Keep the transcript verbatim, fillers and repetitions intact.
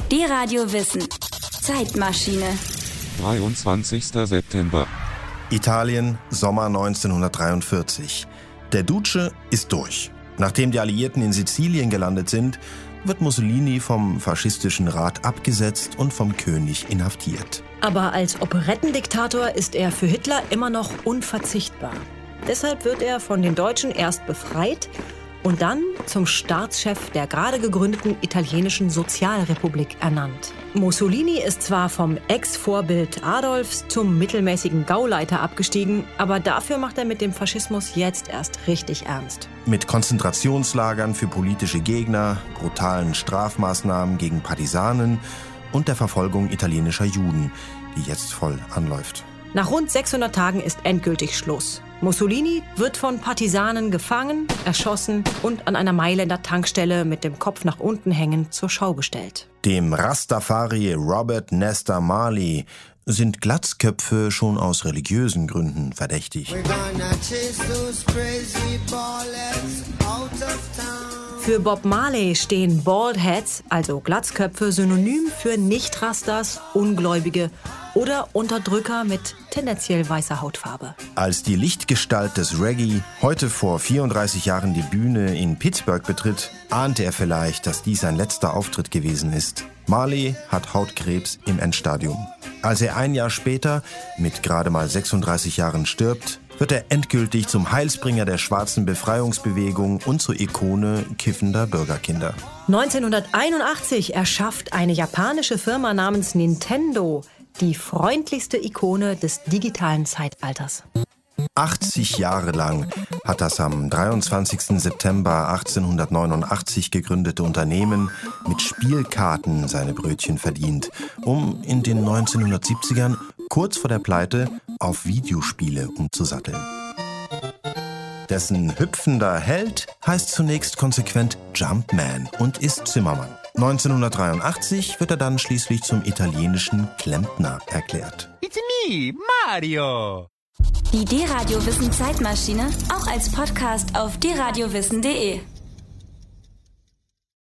D-Radio Wissen. Zeitmaschine. dreiundzwanzigster September. Italien, Sommer neunzehnhundertdreiundvierzig. Der Duce ist durch. Nachdem die Alliierten in Sizilien gelandet sind, wird Mussolini vom faschistischen Rat abgesetzt und vom König inhaftiert. Aber als Operettendiktator ist er für Hitler immer noch unverzichtbar. Deshalb wird er von den Deutschen erst befreit und dann zum Staatschef der gerade gegründeten italienischen Sozialrepublik ernannt. Mussolini ist zwar vom Ex-Vorbild Adolfs zum mittelmäßigen Gauleiter abgestiegen, aber dafür macht er mit dem Faschismus jetzt erst richtig ernst. Mit Konzentrationslagern für politische Gegner, brutalen Strafmaßnahmen gegen Partisanen und der Verfolgung italienischer Juden, die jetzt voll anläuft. Nach rund sechshundert Tagen ist endgültig Schluss. Mussolini wird von Partisanen gefangen, erschossen und an einer Mailänder Tankstelle mit dem Kopf nach unten hängend zur Schau gestellt. Dem Rastafari Robert Nesta Marley sind Glatzköpfe schon aus religiösen Gründen verdächtig. Für Bob Marley stehen Bald Heads, also Glatzköpfe, synonym für Nicht-Rastas, Ungläubige oder Unterdrücker mit tendenziell weißer Hautfarbe. Als die Lichtgestalt des Reggae heute vor vierunddreißig Jahren die Bühne in Pittsburgh betritt, ahnte er vielleicht, dass dies sein letzter Auftritt gewesen ist. Marley hat Hautkrebs im Endstadium. Als er ein Jahr später mit gerade mal sechsunddreißig Jahren stirbt, wird er endgültig zum Heilsbringer der schwarzen Befreiungsbewegung und zur Ikone kiffender Bürgerkinder. neunzehnhunderteinundachtzig erschafft eine japanische Firma namens Nintendo die freundlichste Ikone des digitalen Zeitalters. achtzig Jahre lang hat das am dreiundzwanzigsten September achtzehnhundertneunundachtzig gegründete Unternehmen mit Spielkarten seine Brötchen verdient, um in den neunzehnhundertsiebzigern kurz vor der Pleite auf Videospiele umzusatteln. Dessen hüpfender Held heißt zunächst konsequent Jumpman und ist Zimmermann. neunzehnhundertdreiundachtzig wird er dann schließlich zum italienischen Klempner erklärt. It's me, Mario! Die D-Radio Wissen Zeitmaschine auch als Podcast auf d radio wissen punkt de.